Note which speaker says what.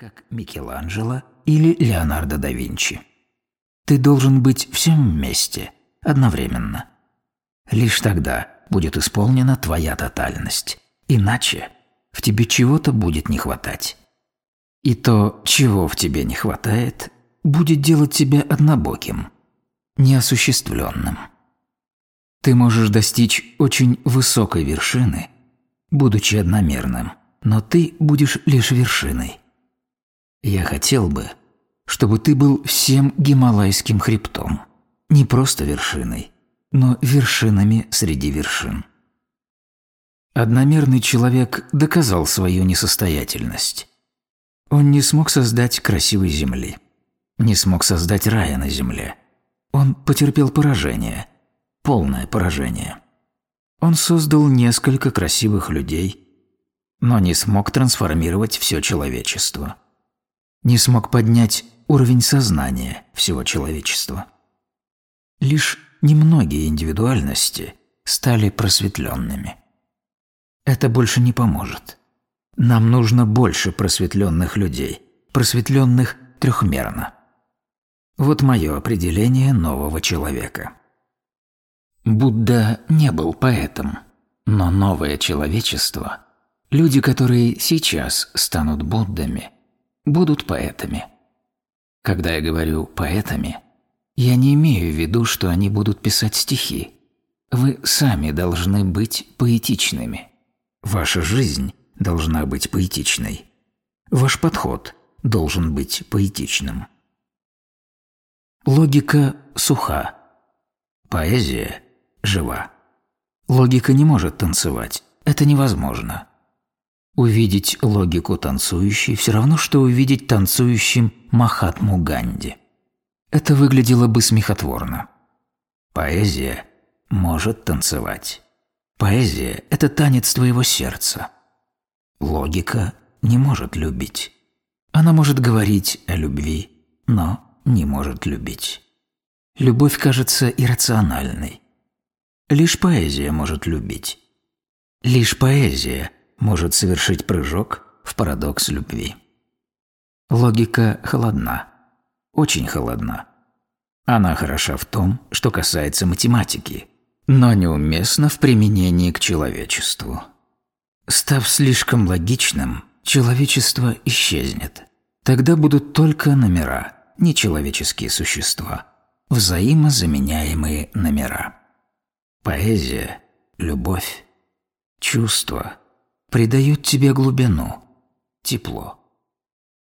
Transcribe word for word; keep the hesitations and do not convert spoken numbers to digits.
Speaker 1: как Микеланджело или Леонардо да Винчи. Ты должен быть всем вместе, одновременно. Лишь тогда будет исполнена твоя тотальность. Иначе в тебе чего-то будет не хватать. И то, чего в тебе не хватает, будет делать тебя однобоким, неосуществленным. Ты можешь достичь очень высокой вершины, будучи одномерным, но ты будешь лишь вершиной. Я хотел бы, чтобы ты был всем Гималайским хребтом, не просто вершиной, но вершинами среди вершин. Одномерный человек доказал свою несостоятельность. Он не смог создать красивой земли, не смог создать рая на земле. Он потерпел поражение, полное поражение. Он создал несколько красивых людей, но не смог трансформировать все человечество. Не смог поднять уровень сознания всего человечества. Лишь немногие индивидуальности стали просветленными. Это больше не поможет. Нам нужно больше просветленных людей, просветленных трехмерно. Вот мое определение нового человека. Будда не был поэтом, но новое человечество, люди, которые сейчас станут Буддами, будут поэтами. Когда я говорю «поэтами», я не имею в виду, что они будут писать стихи. Вы сами должны быть поэтичными. Ваша жизнь должна быть поэтичной. Ваш подход должен быть поэтичным. Логика суха. Поэзия жива. Логика не может танцевать. Это невозможно. Увидеть логику танцующей все равно, что увидеть танцующим Махатму Ганди. Это выглядело бы смехотворно. Поэзия может танцевать. Поэзия – это танец твоего сердца. Логика не может любить. Она может говорить о любви, но не может любить. Любовь кажется иррациональной. Лишь поэзия может любить. Лишь поэзия может совершить прыжок в парадокс любви. Логика холодна, очень холодна. Она хороша в том, что касается математики, но неуместна в применении к человечеству. Став слишком логичным, человечество исчезнет. Тогда будут только номера, нечеловеческие существа, взаимозаменяемые номера. Поэзия, любовь, чувство придают тебе глубину, тепло.